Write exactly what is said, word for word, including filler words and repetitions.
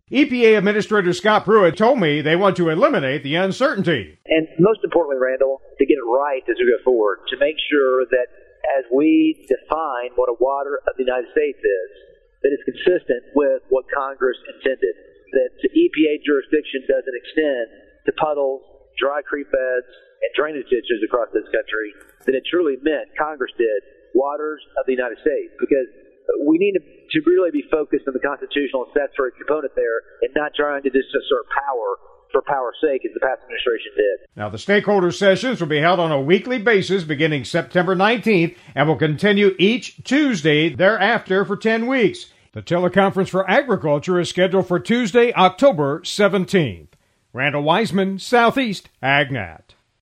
E P A Administrator Scott Pruitt told me they want to eliminate the uncertainty. And most importantly, Randall, to get it right as we go forward, to make sure that as we define what a water of the United States is, that it's consistent with what Congress intended, that E P A jurisdiction doesn't extend to puddles, dry creek beds, and drainage ditches across this country, that it truly meant, Congress did, waters of the United States, because we need to, to really be focused on the constitutional and statutory component there and not trying to just assert power for power's sake, as the past administration did. Now, the stakeholder sessions will be held on a weekly basis beginning September nineteenth and will continue each Tuesday thereafter for ten weeks. The teleconference for agriculture is scheduled for Tuesday, October seventeenth. Randall Wiseman, Southeast AgNet.